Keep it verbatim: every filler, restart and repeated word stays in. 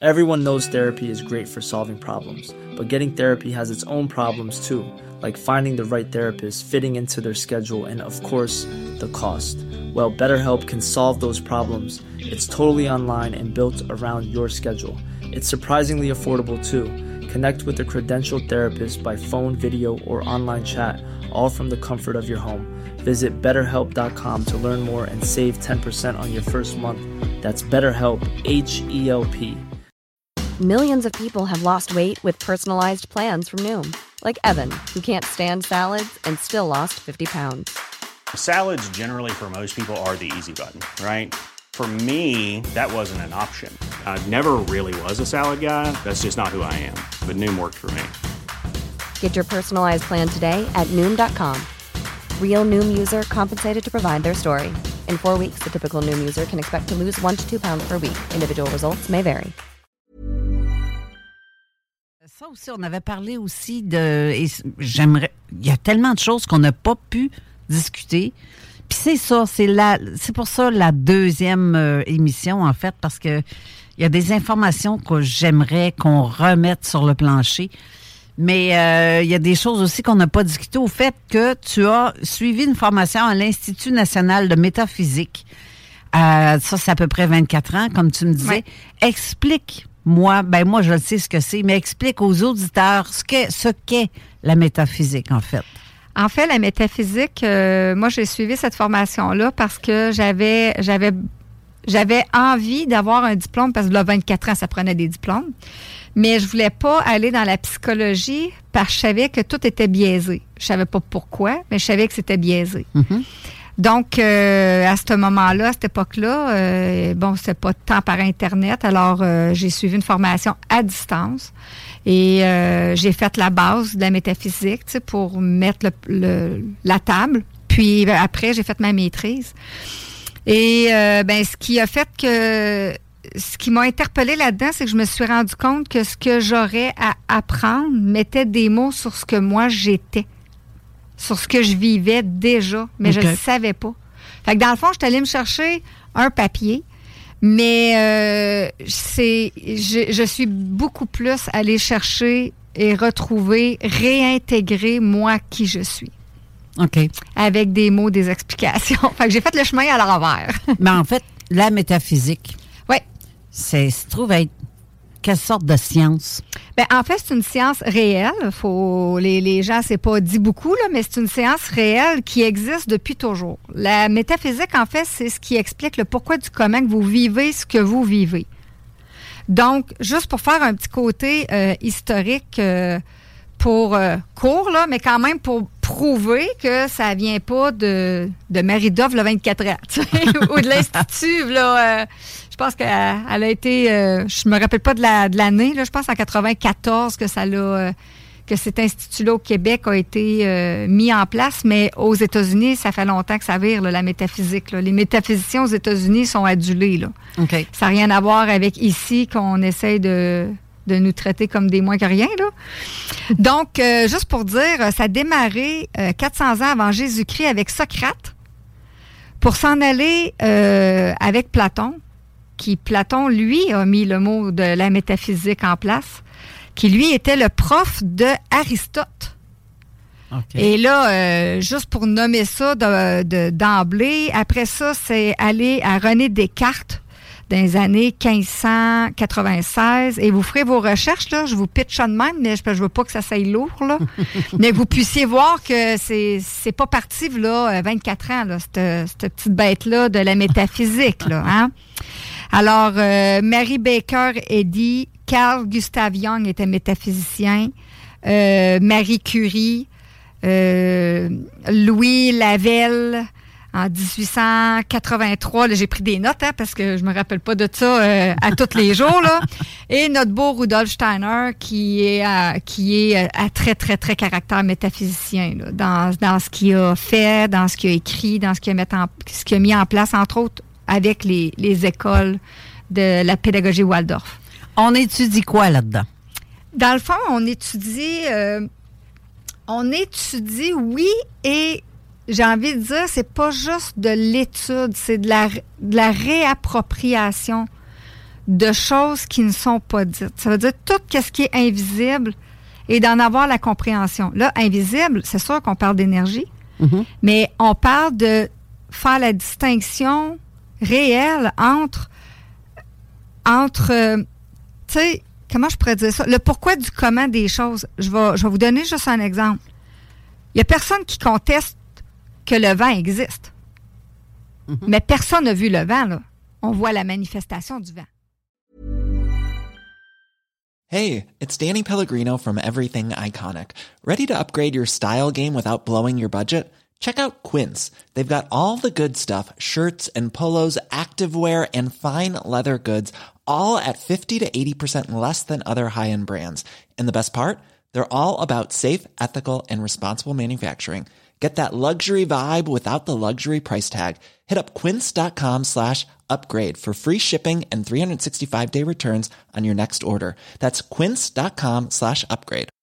Everyone knows therapy is great for solving problems, but getting therapy has its own problems too, like finding the right therapist, fitting into their schedule, and of course, the cost. Well, BetterHelp can solve those problems. It's totally online and built around your schedule. It's surprisingly affordable too. Connect with a credentialed therapist by phone, video, or online chat, all from the comfort of your home. Visit better help dot com to learn more and save ten percent on your first month. That's BetterHelp, H E L P. Millions of people have lost weight with personalized plans from Noom. Like Evan, who can't stand salads and still lost fifty pounds. Salads generally for most people are the easy button, right? For me, that wasn't an option. I never really was a salad guy. That's just not who I am. But Noom worked for me. Get your personalized plan today at Noom dot com. Real Noom user compensated to provide their story. In four weeks, the typical Noom user can expect to lose one to two pounds per week. Individual results may vary. Ça aussi, on avait parlé aussi de... Et j'aimerais... Il y a tellement de choses qu'on n'a pas pu discuter. Puis c'est ça, c'est la, c'est pour ça la deuxième euh, émission, en fait, parce que il y a des informations que j'aimerais qu'on remette sur le plancher. Mais euh, il y a des choses aussi qu'on n'a pas discutées. Au fait que tu as suivi une formation à l'Institut national de métaphysique. Euh, ça, c'est à peu près vingt-quatre ans, comme tu me disais. Ouais. Explique Moi, ben moi, je le sais ce que c'est, mais explique aux auditeurs ce qu'est, ce qu'est la métaphysique, en fait. En fait, la métaphysique, euh, moi, j'ai suivi cette formation-là parce que j'avais, j'avais, j'avais envie d'avoir un diplôme, parce que là, vingt-quatre ans, ça prenait des diplômes. Mais je voulais pas aller dans la psychologie parce que je savais que tout était biaisé. Je savais pas pourquoi, mais je savais que c'était biaisé. Mm-hmm. Donc, euh, à ce moment-là, à cette époque-là, euh, bon, c'était pas tant par Internet. Alors, euh, j'ai suivi une formation à distance et euh, j'ai fait la base de la métaphysique, tu sais, pour mettre le, le, la table. Puis après, j'ai fait ma maîtrise. Et euh, ben, ce qui a fait que... Ce qui m'a interpellée là-dedans, c'est que je me suis rendu compte que ce que j'aurais à apprendre mettait des mots sur ce que moi, j'étais. Sur ce que je vivais déjà, mais okay. Je ne savais pas. Fait que dans le fond, je suis allée me chercher un papier, mais euh, c'est, je, je suis beaucoup plus allée chercher et retrouver, réintégrer moi qui je suis. OK. Avec des mots, des explications. Fait que j'ai fait le chemin à l'envers. Mais en fait, la métaphysique, oui. C'est, se trouve être quelle sorte de science? Bien, en fait, c'est une science réelle. Faut, les, les gens, c'est pas dit beaucoup, là, mais c'est une science réelle qui existe depuis toujours. La métaphysique, en fait, c'est ce qui explique le pourquoi du comment que vous vivez ce que vous vivez. Donc, juste pour faire un petit côté euh, historique euh, pour euh, court, là, mais quand même pour prouver que ça vient pas de, de Marie-Dove, le vingt-quatre ans, tu sais, ou de l'Institut, là... Euh, je pense qu'elle elle a été, euh, je me rappelle pas de, la, de l'année, là, je pense en quatre-vingt-quatorze que ça l'a, euh, que cet institut-là au Québec a été euh, mis en place, mais aux États-Unis, ça fait longtemps que ça vire, là, la métaphysique. Là. Les métaphysiciens aux États-Unis sont adulés. Là. Okay. Ça n'a rien à voir avec ici qu'on essaye de, de nous traiter comme des moins que rien. Là. Donc, euh, juste pour dire, ça a démarré euh, quatre cents ans avant Jésus-Christ avec Socrate pour s'en aller euh, avec Platon. Qui, Platon, lui, a mis le mot de la métaphysique en place, qui, lui, était le prof de Aristote. Okay. Et là, euh, juste pour nommer ça de, de, d'emblée, après ça, c'est aller à René Descartes dans les années quinze cent quatre-vingt-seize. Et vous ferez vos recherches, là, je vous pitch ça de même, mais je ne veux pas que ça soit lourd, là. Mais que vous puissiez voir que c'est, c'est pas parti, là, vingt-quatre ans, là, cette, cette petite bête-là de la métaphysique, là, hein? Alors, euh, Mary Baker Eddy, Carl Gustav Jung était métaphysicien, euh, Marie Curie, euh, Louis Lavelle, en dix-huit cent quatre-vingt-trois, là, j'ai pris des notes, hein, parce que je me rappelle pas de ça euh, à tous les jours, là. Et notre beau Rudolf Steiner, qui est à, qui est à très, très, très caractère métaphysicien, là, dans, dans ce qu'il a fait, dans ce qu'il a écrit, dans ce qu'il a, met en, ce qu'il a mis en place, entre autres, avec les, les écoles de la pédagogie Waldorf. On étudie quoi là-dedans? Dans le fond, on étudie... Euh, on étudie, oui, et j'ai envie de dire, c'est pas juste de l'étude, c'est de la, de la réappropriation de choses qui ne sont pas dites. Ça veut dire tout ce qui est invisible et d'en avoir la compréhension. Là, invisible, c'est sûr qu'on parle d'énergie, mm-hmm. mais on parle de faire la distinction réelle entre, entre euh, tu sais, comment je pourrais dire ça? Le pourquoi du comment des choses. Je vais, je vais vous donner juste un exemple. Il n'y a personne qui conteste que le vent existe. Mm-hmm. Mais personne n'a vu le vent, là. On voit la manifestation du vent. Hey, it's Danny Pellegrino from Everything Iconic. Ready to upgrade your style game without blowing your budget? Check out Quince. They've got all the good stuff, shirts and polos, activewear, and fine leather goods, all at fifty to eighty percent less than other high-end brands. And the best part? They're all about safe, ethical, and responsible manufacturing. Get that luxury vibe without the luxury price tag. Hit up quince.com slash upgrade for free shipping and three sixty-five day returns on your next order. That's quince.com slash upgrade.